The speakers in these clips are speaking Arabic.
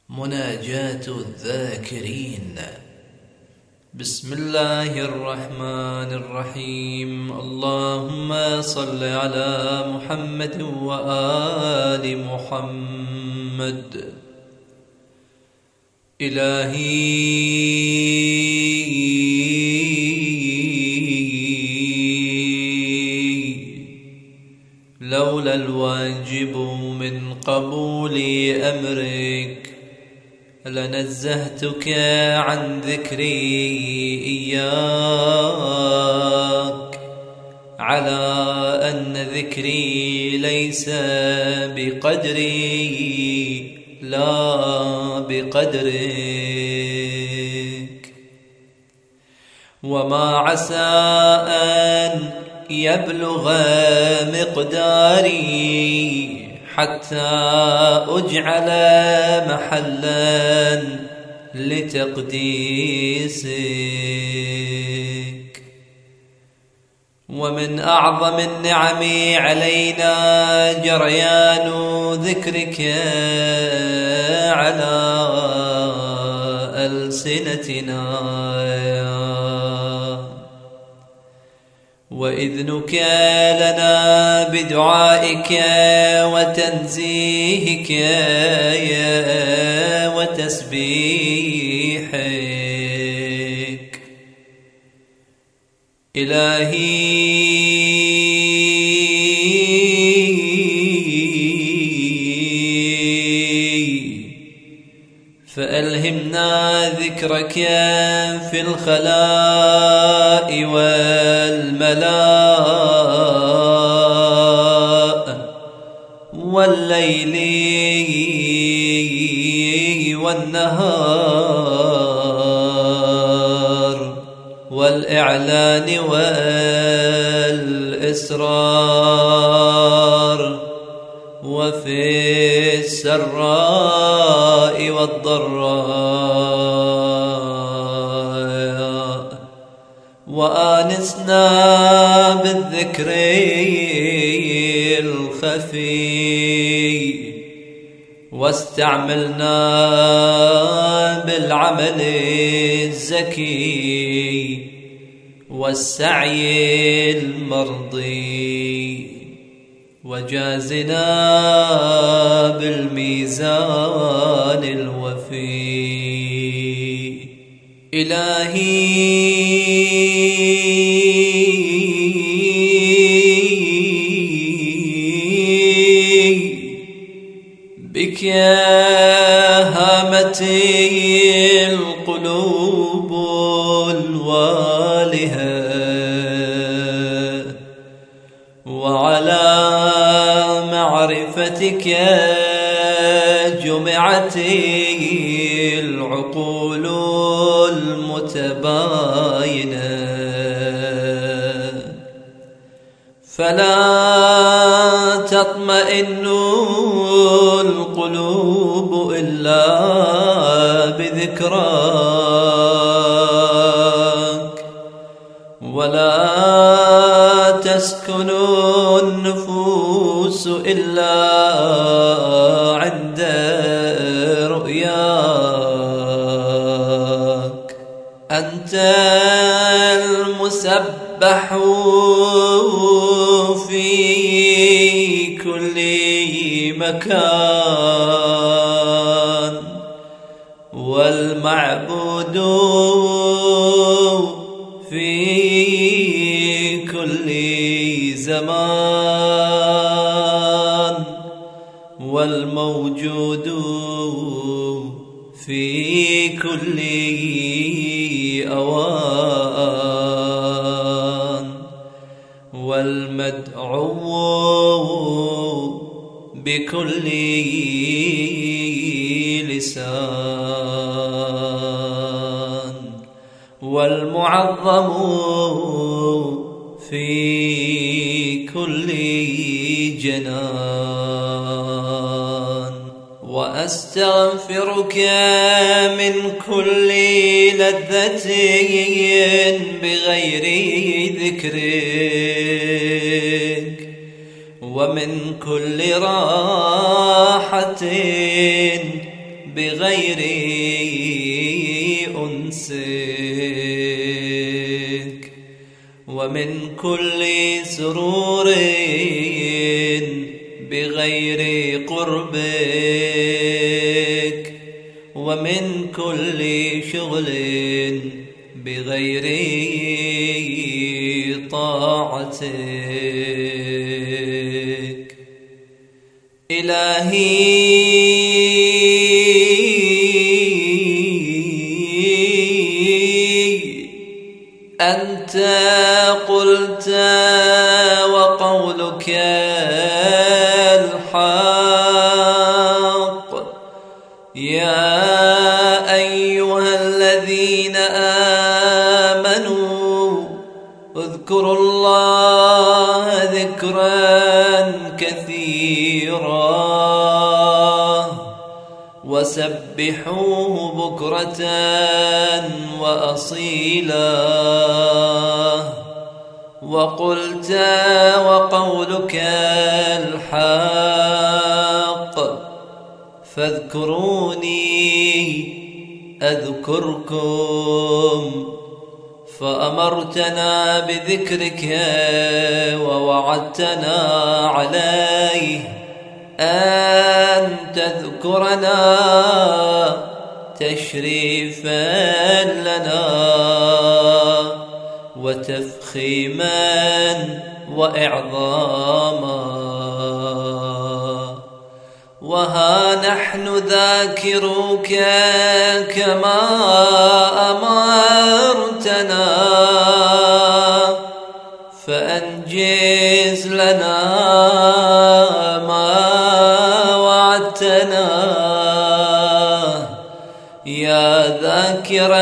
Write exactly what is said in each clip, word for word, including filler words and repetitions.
مناجاة الذاكرين. بسم الله الرحمن الرحيم. اللهم صل على محمد وآل محمد. إلهي لولا الواجب من قبول أمرك لنزهتك عن ذكري إياك، على أن ذكري ليس بقدري لا بقدرك، وما عسى أن يبلغ مقداري حتى أجعل محلا لتقديسك. ومن أعظم النعم علينا جريان ذكرك على ألسنتنا، وإذنك لنا بدعائك وتنزيهك وتسبيحك. إلهي فألهمنا ذكرك في الخلاء والملاء والليل والنهار والإعلان والإسرار، وفي السراء والضراء، وآنسنا بالذكر الخفي، واستعملنا بالعمل الزكي والسعي المرضي، وجازنا بالميزان الوفي. إلهي بك هامت القلوب الوالهة، وعلى معرفتك جمعت العقول المتباينة، فلا تطمئن القلوب إلا بذكراك، ولا تسكن النفوس إلا عند رؤياك. أنت المسبح في كل مكان، والمعبود في كل زمان، والموجود في كل أوان، والمدعو بكل لسان، والمعظم في كل جنان. وأستغفرك من كل لذة بغير ذكرك، ومن كل راحة بغير أنسك، ومن كل سرور بغير قربك، ومن كل شغل بغير طاعتك. إلهي أنت قلت وقولك الحق، يا أيها الذين آمنوا اذكروا الله ذكرا كثيرا وسبحوه بكرة وأصيلا. وقلت وقولك الحق، فاذكروني أذكركم. فأمرتنا بذكرك ووعدتنا عليه أن تذكرنا تشريفا لنا وتفخيما وإعظاما. وها نحن ذاكروك كما أمرتنا، فأنجز لنا ما وعدتنا يا ذاكر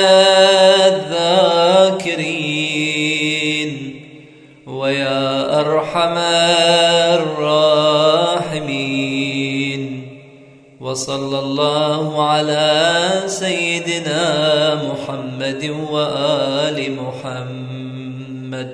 الذاكرين ويا أرحم الراحمين. وصلى الله على سيدنا محمد وآل محمد.